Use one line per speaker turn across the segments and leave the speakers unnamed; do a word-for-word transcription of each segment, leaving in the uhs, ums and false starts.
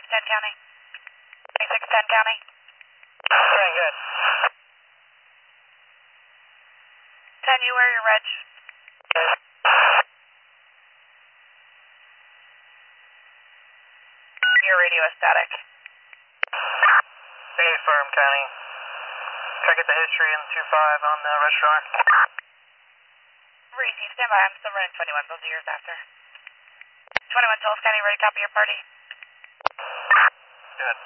ten County. twenty-six ten County.
Doing good.
ten, you wear your reg. Your radio is static.
Hey, Firm County. Try to get the history in two five on the registrar.
Receive, stand by. I'm still running twenty-one. Those are yours after. twenty-one Tulsa County, ready to copy your party?
Good.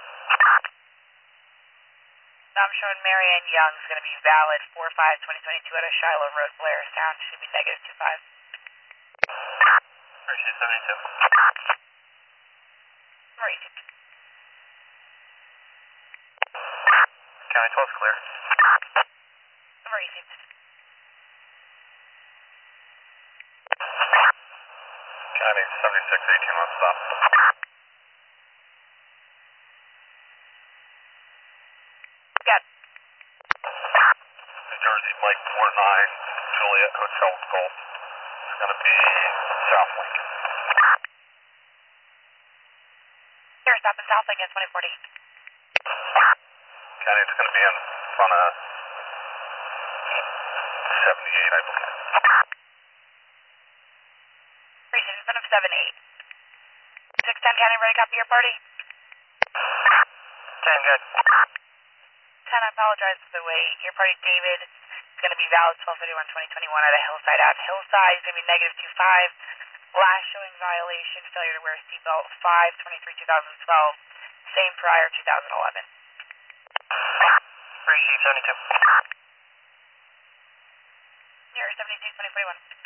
I'm showing Marianne Young's going to be valid four five twenty twenty-two out of Shiloh Road, Blair Sound. Should be negative two five.
Appreciate seventy-two.
Receive.
County twelve's clear.
Receive.
County seventy-six eighteen on stop.
Got it.
New Jersey Mike four nine Juliet Hotel Golf. It's going to be Southlink.
Here, stop in Southlink at twenty forty.
County, it's going to be in front of seventy-eight, I believe.
Receive, in front of seven eight. six ten County, ready to copy your party?
ten, good.
ten, I apologize for the wait. Your party, David, is going to be valid twelve thirty-one twenty twenty-one out of Hillside Ave. Hillside is going to be negative two five. Last showing violation, failure to wear seatbelt, five twenty-three twenty twelve. Same prior, two thousand eleven.
Receive seventy-two.
Here, seventy-two twenty twenty-one.